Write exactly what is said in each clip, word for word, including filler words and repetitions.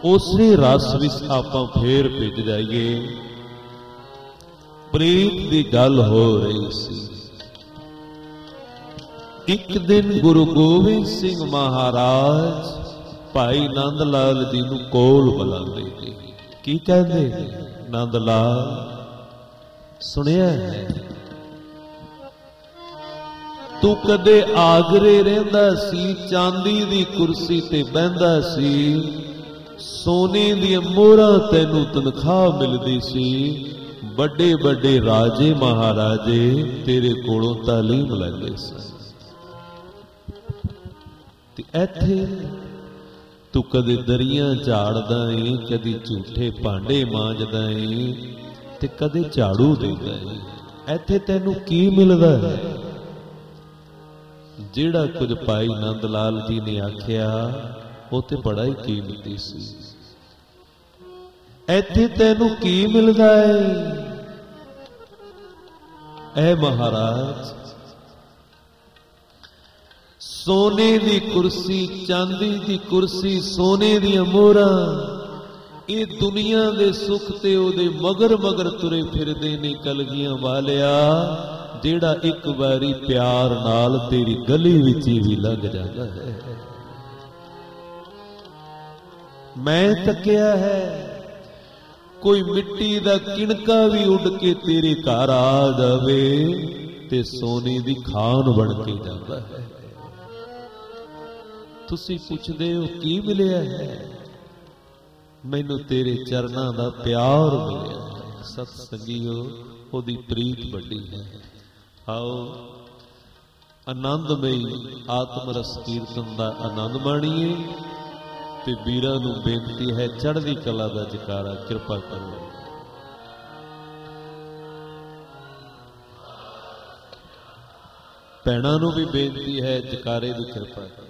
ਉਸੇ ਰਸ ਵਿੱਚ ਆਪਾਂ ਫੇਰ ਭਿੱਜ ਜਾਈਏ। ਪ੍ਰੀਤ ਦੀ ਗੱਲ ਹੋ ਰਹੀ ਸੀ। ਇੱਕ ਦਿਨ ਗੁਰੂ ਗੋਬਿੰਦ ਸਿੰਘ ਮਹਾਰਾਜ ਭਾਈ ਨੰਦ ਲਾਲ ਜੀ ਨੂੰ ਕੋਲ ਬੁਲਾਉਂਦੇ ਨੇ। ਕੀ ਕਹਿੰਦੇ? ਨੰਦ ਲਾਲ, ਸੁਣਿਆ ਹੈ ਤੂੰ ਕਦੇ ਆਗਰੇ ਰਹਿੰਦਾ ਸੀ, ਚਾਂਦੀ ਦੀ ਕੁਰਸੀ ਤੇ ਬਹਿੰਦਾ ਸੀ, ਸੋਨੇ ਦੀਆਂ ਮੋਹਰਾਂ ਤੈਨੂੰ ਤਨਖਾਹ ਮਿਲਦੀ ਸੀ, ਵੱਡੇ ਵੱਡੇ ਰਾਜੇ ਮਹਾਰਾਜੇ ਤੇਰੇ ਕੋਲੋਂ ਤਾਲੀਮ ਲੈਂਦੇ ਸਨ, ਤੇ ਇੱਥੇ ਤੂੰ ਕਦੇ ਦਰੀਆਂ ਝਾੜਦਾ ਏ, ਕਦੇ ਝੂਠੇ ਭਾਂਡੇ ਮਾਂਜਦਾ ਏ, ਤੇ ਕਦੇ ਝਾੜੂ ਦਿੰਦਾ ਏ। ਇੱਥੇ ਤੈਨੂੰ ਕੀ ਮਿਲਦਾ ਹੈ? ਜਿਹੜਾ ਕੁਝ ਭਾਈ ਨੰਦ ਲਾਲ ਜੀ ਨੇ ਆਖਿਆ ਉਹ ਤੇ ਬੜਾ ਹੀ ਕੀਮਤੀ ਸੀ। ਇੱਥੇ ਤੈਨੂੰ ਕੀ ਮਿਲਦਾ ਹੈ? ਐ ਮਹਾਰਾਜ, ਸੋਨੇ ਦੀ ਕੁਰਸੀ, ਚਾਂਦੀ ਦੀ ਕੁਰਸੀ, ਸੋਨੇ ਦੀਆਂ ਮੋਹਰਾਂ, ਇਹ ਦੁਨੀਆ ਦੇ ਸੁੱਖ ਤੇ ਉਹਦੇ ਮਗਰ ਮਗਰ ਤੁਰੇ ਫਿਰਦੇ ਨੇ ਕਲਗੀਆਂ ਵਾਲਿਆ, ਜਿਹੜਾ ਇੱਕ ਵਾਰੀ ਪਿਆਰ ਨਾਲ ਤੇਰੀ ਗਲੀ ਵਿੱਚ ਵੀ ਲੰਘ ਜਾਂਦਾ ਹੈ। ਮੈਂ ਤੱਕਿਆ ਹੈ, ਕੋਈ ਮਿੱਟੀ ਦਾ ਕਿਣਕਾ ਵੀ ਉੱਡ ਕੇ ਤੇਰੇ ਘਰ ਆ ਜਾਵੇ ਤੇ ਸੋਨੇ ਦੀ ਖਾਨ ਬਣ ਕੇ ਜਾਂਦਾ ਹੈ। ਤੁਸੀਂ ਪੁੱਛਦੇ ਹੋ ਕੀ ਮਿਲਿਆ ਹੈ? ਮੈਨੂੰ ਤੇਰੇ ਚਰਨਾਂ ਦਾ ਪਿਆਰ ਮਿਲਿਆ ਹੈ। ਸਤ ਸੰਗੀਓ, ਉਹਦੀ ਪ੍ਰੀਤ ਵੱਡੀ ਹੈ। ਆਓ ਆਨੰਦਮਈ ਆਤਮ ਰਸ ਕੀਰਤਨ ਦਾ ਆਨੰਦ ਮਾਣੀਏ। ਤੇ ਵੀਰਾਂ ਨੂੰ ਬੇਨਤੀ ਹੈ, ਚੜ੍ਹਦੀ ਕਲਾ ਦਾ ਜਕਾਰਾ ਕਿਰਪਾ ਕਰੋ। ਭੈਣਾਂ ਨੂੰ ਵੀ ਬੇਨਤੀ ਹੈ, ਜਕਾਰੇ ਦੀ ਕਿਰਪਾ ਕਰੋ।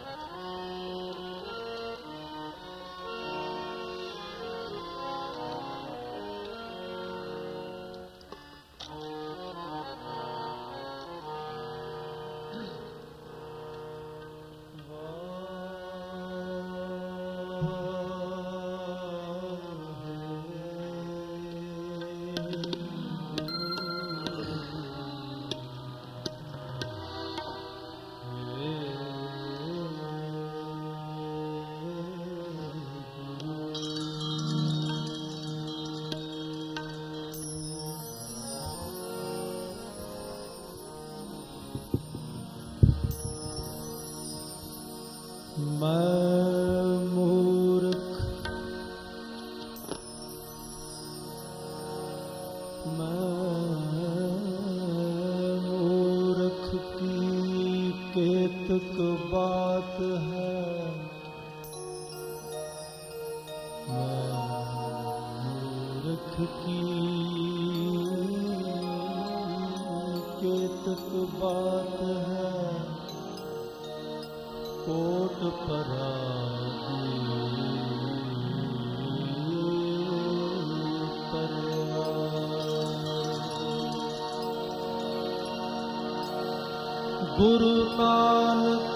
गुरु नानक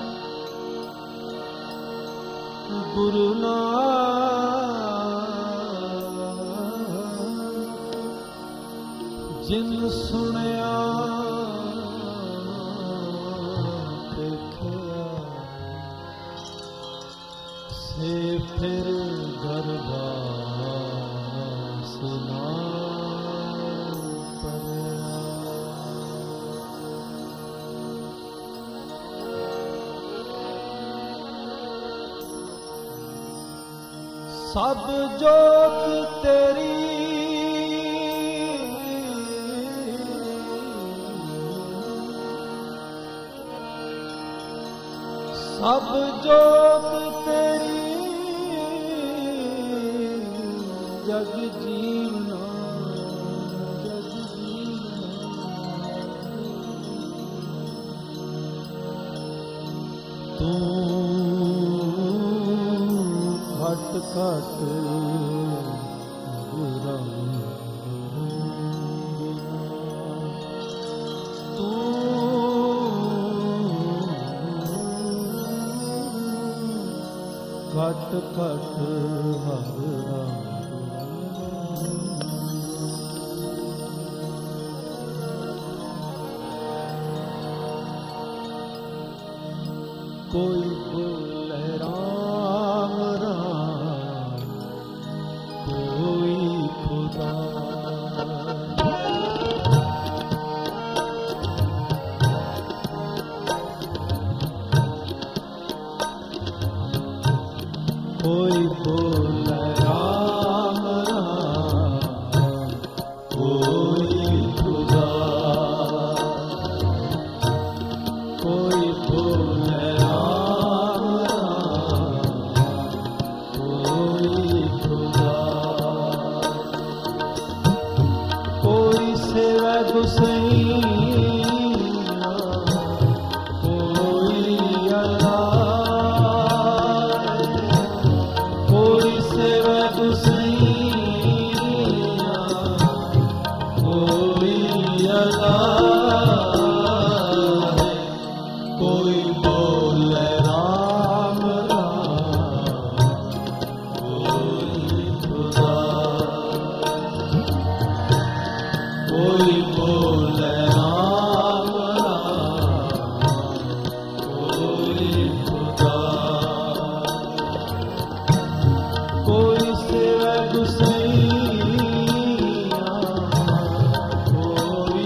गुरु नानक जिन सुनिया देखिया से फिर गरबा सुना सब जोत तेरी सब जोत तेरी जग जीवना जग जीवना तू घट घट तू घट खट खट हर राम। कोई बोले राम राम, कोई खुदा। कोई बोले राम राम, कोई खुदा। कोई बोले राम राम, कोई खुदा। कोई सेवा गुसैया, कोई अल्लाह। कोई सेवा गुसैया, कोई अल्लाह। कोई बोले राम राम, कोई खुदा। कोई बोले राम राम, कोई खुदा। कोई सेवा गुसैया, कोई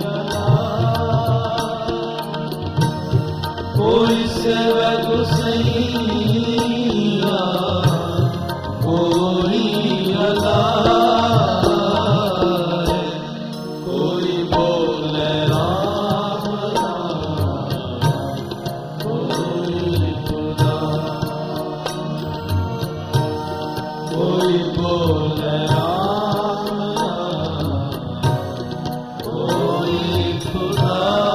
अल्लाह। कोई सेवा गुसैया, कोई अल्लाह। कोई बोले राम राम, कोई खुदा। कोई बोले राम राम, कोई खुदा।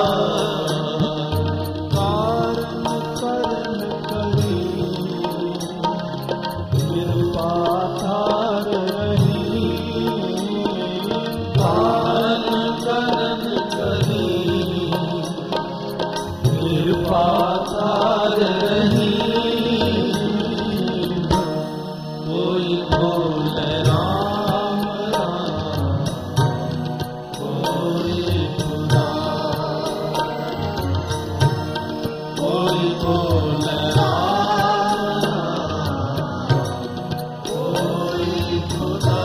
कारण करण करी, कृपा धार रही। कारण करण करी, कृपा धार रही। कोई बोले राम राम, कोई खुदा। कोई बोले राम राम, कोई खुदा।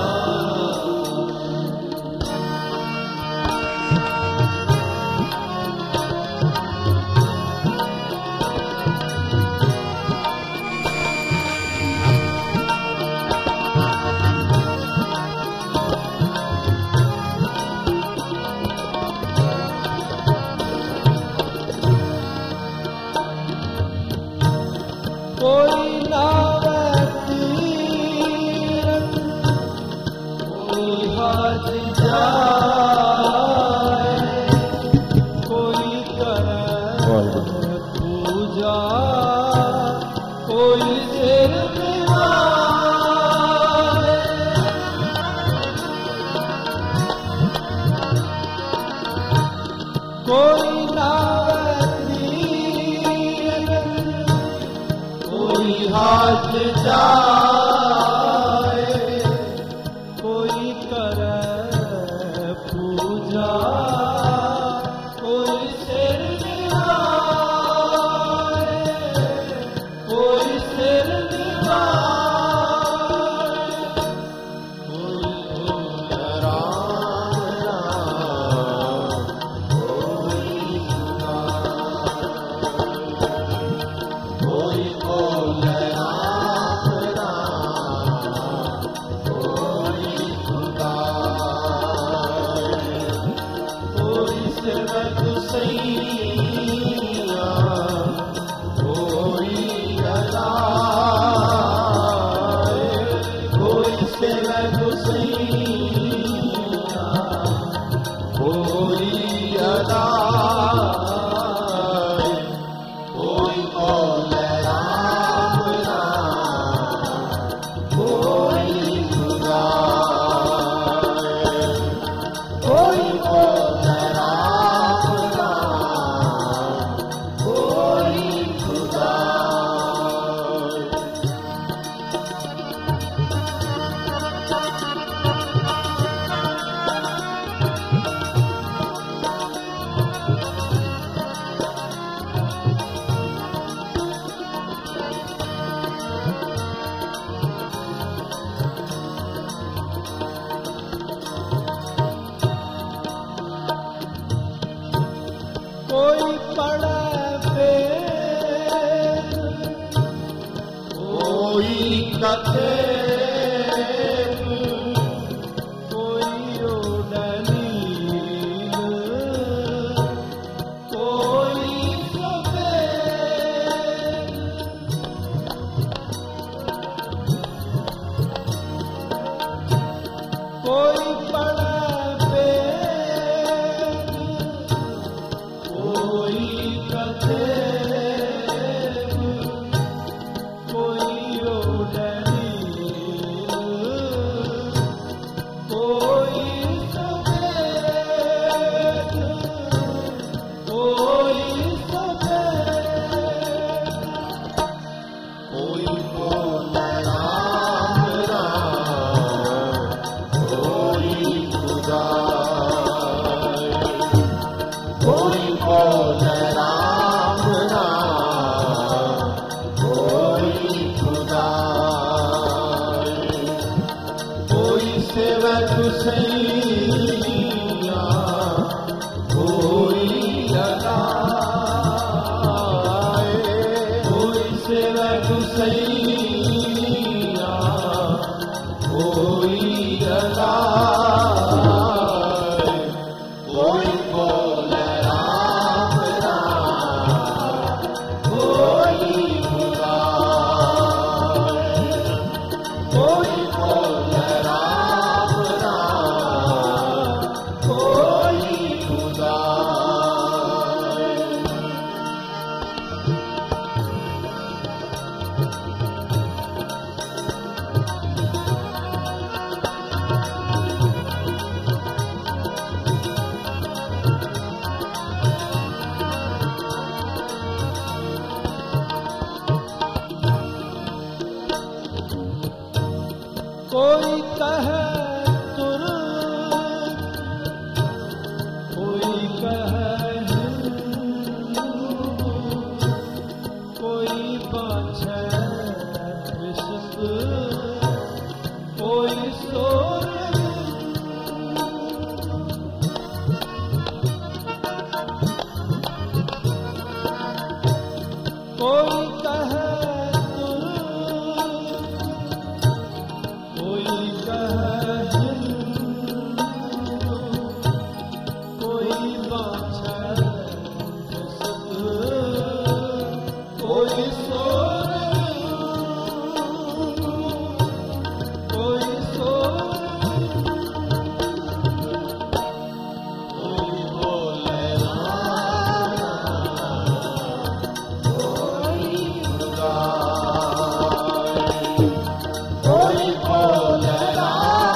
कोई नावे तीरथ, कोई हाथ जाए। कोई करे पूजा, कोई सिर निभाए। कोई नावे तीरथ, कोई हाथ जाए। कोई करे पूजा, कोई सिर निभाए। कोई सिर निभाए। कोई बोले राम राम, कोई खुदा। कोई बोले राम राम, कोई खुदा। कोई सेवा गुसैया, कोई अल्लाह। कोई सेवा गुसैया, कोई अल्लाह। कोई बोले राम राम, कोई खुदा। कोई बोले राम राम, कोई खुदा। कथे कोई उड़नील कोई सफेद कोई पड़ा कोई कथे कोई उड़नील कोई सफेद कोई सफेद कोई बोले राम राम कोई खुदा कोई बोले राम राम कोई खुदा कोई सेवक सैया कोई लगाए कोई सेवक सैया कोई लगाए कोई बोले राम राम कोई खुदा कोई बोले राम राम कोई खुदा कोई कहे तुर कोई कहे हिंदू कोई बाछे कृष्ण कोई सोर कोई कहे तुर कोई कहे हिंदू कोई बाछे कृष्ण कोई सोर कोई सोर कोई बोले राम कोई खुदा कोई बोले राम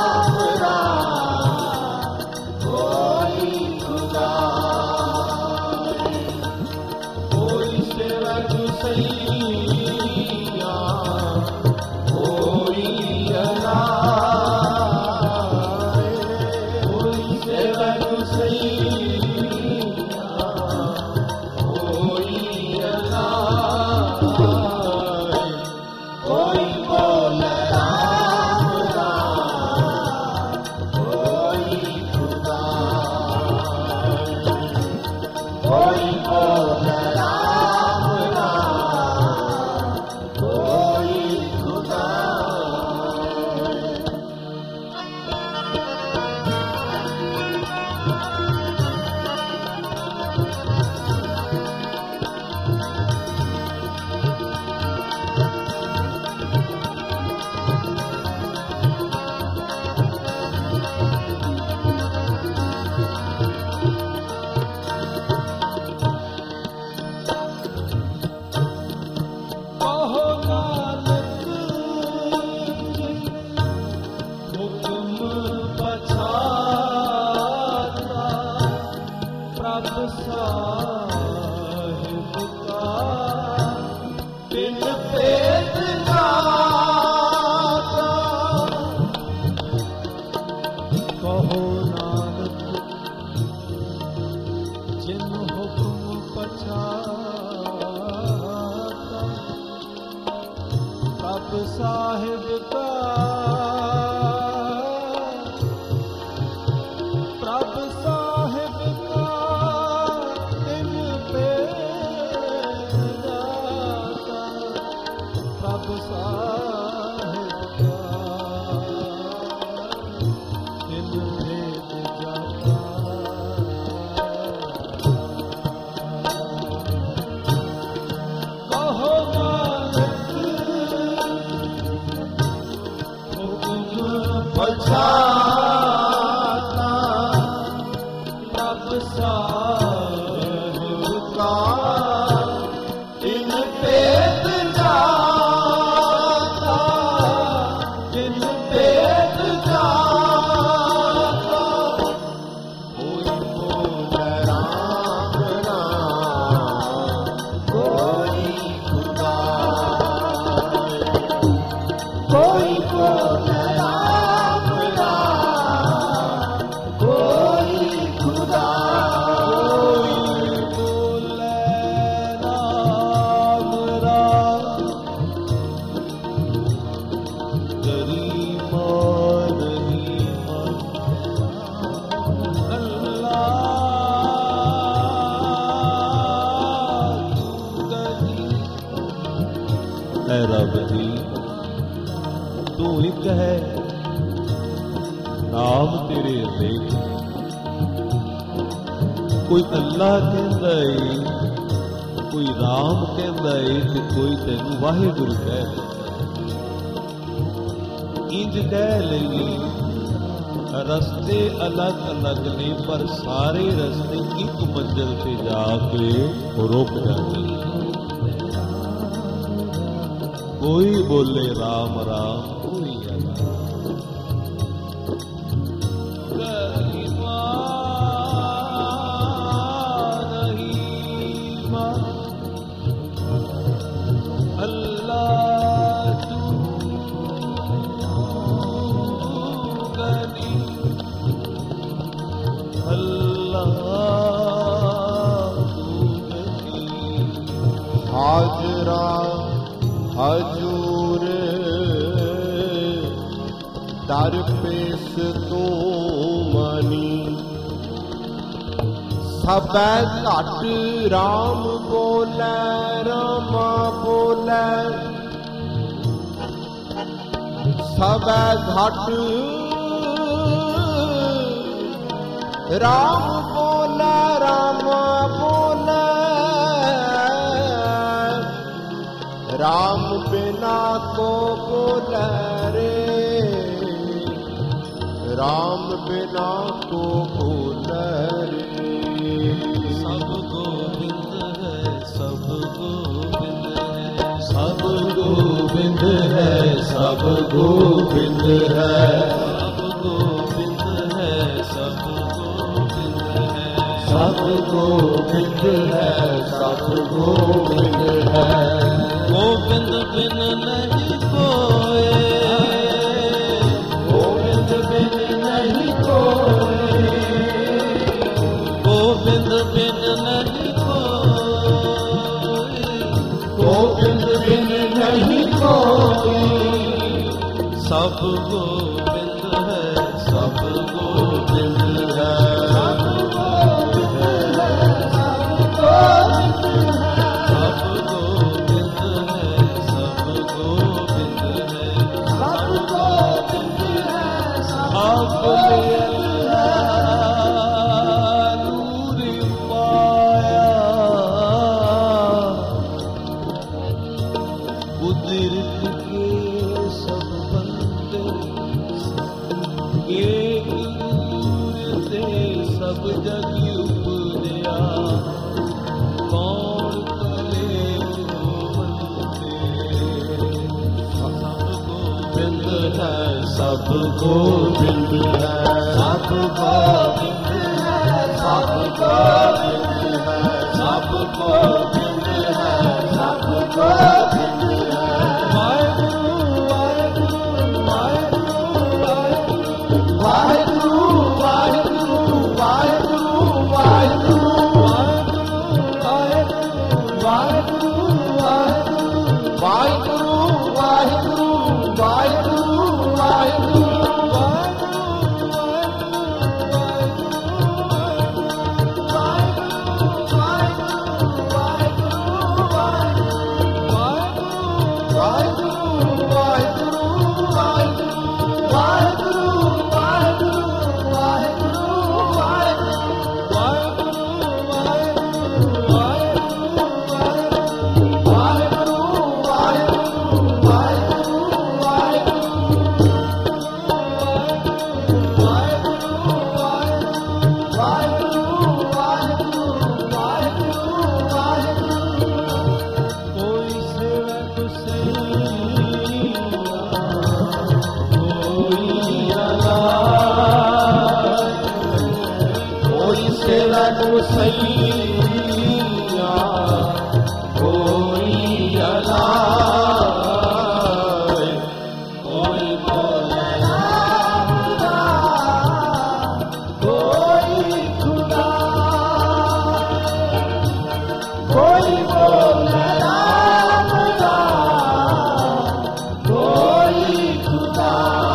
पछाता नभ साहिब का इन पेट जाता इन पेट जाता कोई बोले राम राम कोई खुदा कोई बोले राम राम कोई खुदा कोई बोले राम राम गरिमा रहीमा अल्लाह तू गनी ऐ रब जी तू एक है, नाम तेरे अनेक। कोई अल्लाह कहता है, कोई राम कहता है ते कोई तेनू वाहिगुरु कह देता। इंज कह लईए रस्ते अलग अलग ने पर सारे रस्ते एक मंजिल पे जाके रुक जाते हैं। कोई बोले राम राम कोई अल्लाह गरिमा रहीमा अल्लाह तू गनी अल्लाह तू गनी। हाजरा हजूर दर पेश तू मनी सबै घट राम बोलै रामा बोलै सबै घट राम बोलै रामा बोलै राम बिना को बोले रे राम बिना को बोले रे सब गोविंद है सब गोविंद है सब गोविंद है सब गोविंद है सब गोविंद है सब गोविंद है सब गोविंद है सब गोविंद है। गोविंद बिन नहीं कोई गोविंद बिन नहीं कोई गोविंद बिन नहीं कोई गोविंद बिन नहीं कोई सब गोविंद है सब गोविंद है सब गोविंद है सब गोविंद है सब गोविंद है सब गोविंद है अपने अल्लाह नूर पाया कुदरत के सब बंदे एक नूर से सब जग उपजया कौन तले सब गोविंद है सब गोविंद है सब गोविंद है सब गोविंद है सब गोविंद है। वाहिगुरु वाहिगुरु वाहिगुरु वाहिगुरु वाहिगुरु वाहिगुरु वाहिगुरु वाहिगुरु वाहिगुरु वाहिगुरु वाहिगुरु वाहिगुरु वाहिगुरु सैया कोई अलाए, कोई बोले राम राम, कोई खुदा, कोई बोले राम राम, कोई खुदा,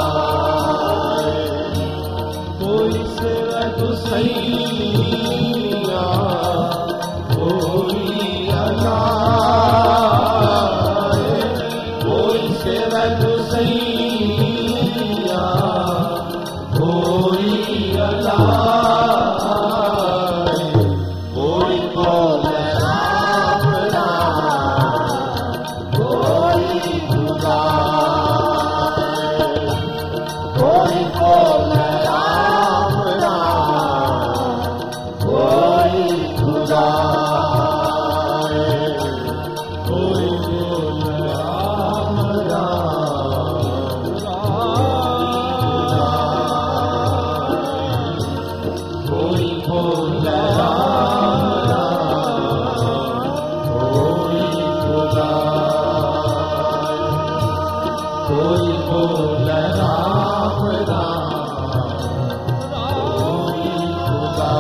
कोई सेवा तो सैया कोई अलाए, कोई सेवा तो सैया कोई अलाए, कोई बोले राम राम, कोई खुदा, कोई बोले राम राम, कोई खुदा, कोई बोले राम राम, कोई बोले राम राम, कोई खुदा, कोई बोले राम राम, कोई खुदा,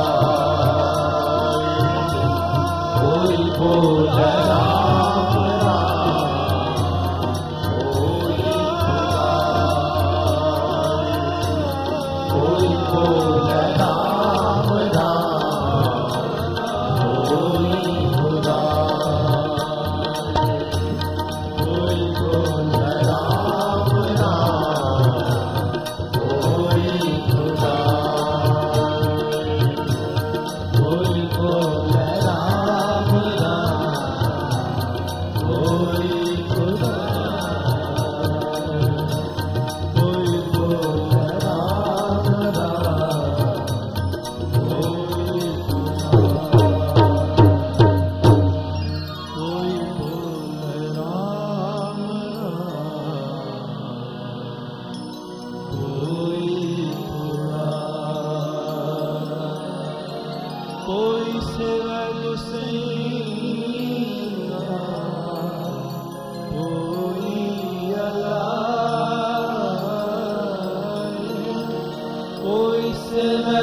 कोई बोले राम राम, कोई खुदा, कोई बोले राम राम, कोई खुदा, कोई बोले राम राम, कोई खुदा, कोई बोले राम राम, कोई खुदा, कोई बोले राम कोई सेवा गुसैया कोई अलाए, कोई सेवा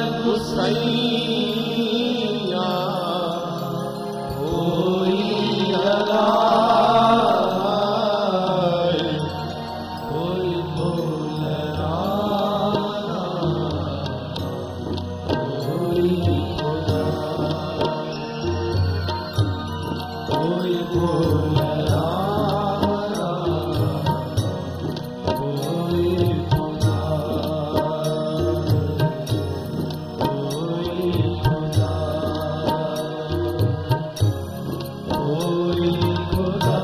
गुसैया कोई अलाए, कोई बोले राम, कोई खुदा, कोई बोले राम राम, कोई खुदा, कोई खुदा, कोई खुदा।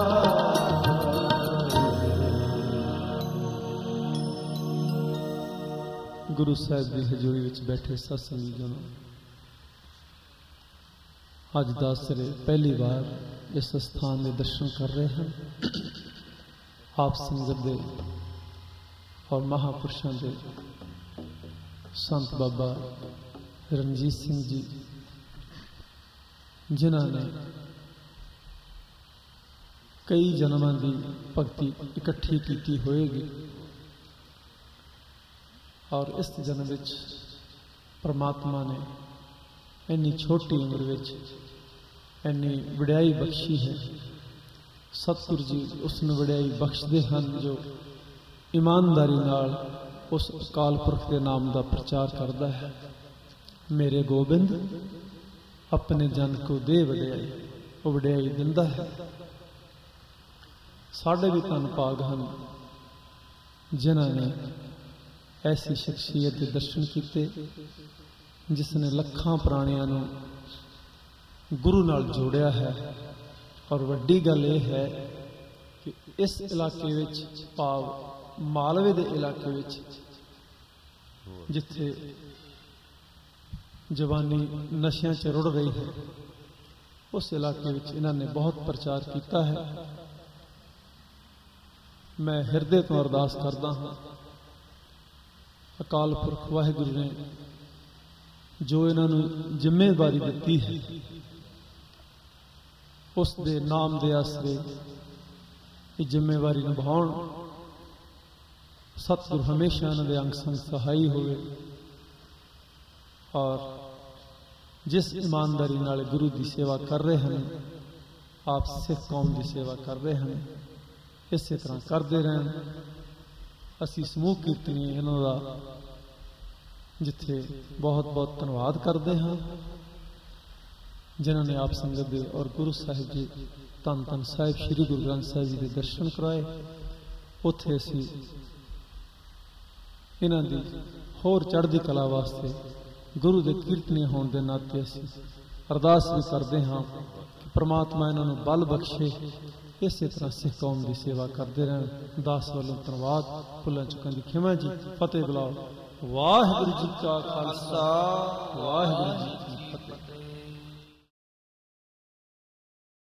गुरु साहिब की हजूरी विच बैठे सत्संगी जन, अज दासरे पहली बार इस स्थान के दर्शन कर रहे हैं। आप संगत दे और महापुरुषों के संत बाबा रणजीत सिंह जी, जिन्होंने कई जन्मों की भक्ति इकट्ठी की होएगी और इस जन्म विच परमात्मा ने इन्नी छोटी उम्र विच इन्नी वड्याई बख्शी है। सतगुरु जी उसने वड्याई बख्शते हैं जो ईमानदारी नाल उस अकाल पुरख के नाम का प्रचार करता है। मेरे गोबिंद अपने जन को दे वड्याई, वो वड्याई दिंदा है। साढ़े भी धन भाग हैं जिन्होंने ऐसी शख्सियत के दर्शन किए जिसने लखां प्राणियां नूं गुरु नाल जोड़िया है। और वड्डी गल यह है कि इस इलाके विच भाव मालवे दे इलाके विच जिथे जवानी नशियां च रुड़ रही है, उस इलाके विच इन्होंने बहुत प्रचार किया है। मैं हिरदे तो अरदास करदा हाँ, अकाल पुरख वाहिगुरु ने ਜੋ ਇਹਨਾਂ ਨੂੰ ਜ਼ਿੰਮੇਵਾਰੀ ਦਿੱਤੀ ਹੈ ਉਸ ਦੇ ਨਾਮ ਦੇ ਆਸਰੇ ਇਹ ਜ਼ਿੰਮੇਵਾਰੀ ਨਿਭਾਉਣ। ਸਤਿਗੁਰ ਹਮੇਸ਼ਾ ਇਹਨਾਂ ਦੇ ਅੰਗ ਸੰਗ ਸਹਾਈ ਹੋਵੇ ਔਰ ਜਿਸ ਇਮਾਨਦਾਰੀ ਨਾਲ ਗੁਰੂ ਦੀ ਸੇਵਾ ਕਰ ਰਹੇ ਹਨ, ਆਪ ਸਿੱਖ ਕੌਮ ਦੀ ਸੇਵਾ ਕਰ ਰਹੇ ਹਨ, ਇਸੇ ਤਰ੍ਹਾਂ ਕਰਦੇ ਰਹਿਣ। ਅਸੀਂ ਸਮੂਹ ਕੀਰਤਨੀ ਇਹਨਾਂ ਦਾ ਜਿੱਥੇ ਬਹੁਤ ਬਹੁਤ ਧੰਨਵਾਦ ਕਰਦੇ ਹਾਂ, ਜਿਨ੍ਹਾਂ ਨੇ ਆਪ ਸੰਗਤ ਦੇ ਔਰ ਗੁਰੂ ਸਾਹਿਬ ਜੀ ਧੰਨ ਧੰਨ ਸਾਹਿਬ ਸ੍ਰੀ ਗੁਰੂ ਗ੍ਰੰਥ ਸਾਹਿਬ ਜੀ ਦੇ ਦਰਸ਼ਨ ਕਰਾਏ। ਉੱਥੇ ਅਸੀਂ ਇਹਨਾਂ ਦੀ ਹੋਰ ਚੜ੍ਹਦੀ ਕਲਾ ਵਾਸਤੇ ਗੁਰੂ ਦੇ ਕੀਰਤਨੀ ਹੋਣ ਦੇ ਨਾਤੇ ਅਸੀਂ ਅਰਦਾਸ ਵੀ ਕਰਦੇ ਹਾਂ ਕਿ ਪ੍ਰਮਾਤਮਾ ਇਹਨਾਂ ਨੂੰ ਬਲ ਬਖਸ਼ੇ, ਇਸੇ ਤਰ੍ਹਾਂ ਸਿੱਖ ਕੌਮ ਦੀ ਸੇਵਾ ਕਰਦੇ ਰਹਿਣ। ਦਾਸ ਵੱਲੋਂ ਧੰਨਵਾਦ, ਭੁੱਲਾਂ ਚੁੱਕਾਂ ਦੀ ਖਿਮਾ ਜੀ। ਫਤਿਹ ਬੁਲਾਓ। ਵਾਹਿਗੁਰੂ ਜੀ ਕਾ ਖਾਲਸਾ, ਵਾਹਿਗੁਰੂ